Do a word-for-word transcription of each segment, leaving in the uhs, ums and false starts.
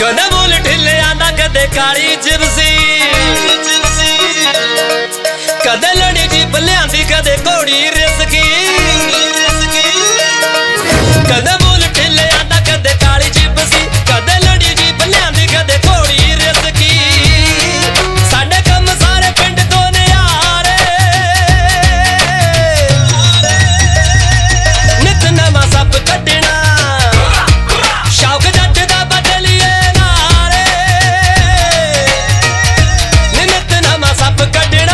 कदे बोल ढिले आंदा कदे काली जिप्सी, कदे लड़ी जीप लियांदी कदे घोड़ी रिसकी, कदे बोल ढिले आंदा कदे काली जिप्सी, कदे लड़ी जीप लियांदी कदे घोड़ी रिसकी। साडे कम सारे पिंड तो नियारे, नित नवां सप कड्डना, शौक जट दा बदलिए नारे, नित नवां सप कड्डना।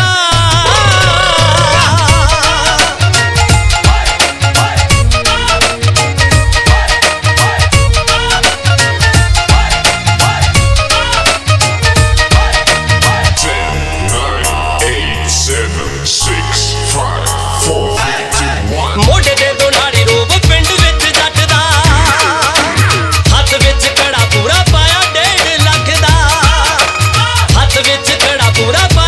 मोढे ते दोनाड़ी रोब पिंड विच जट दा, हत्थ विच कड़ा पूरा पाया डेढ़ लख दा, हत्थ विच कड़ा पूरा पाया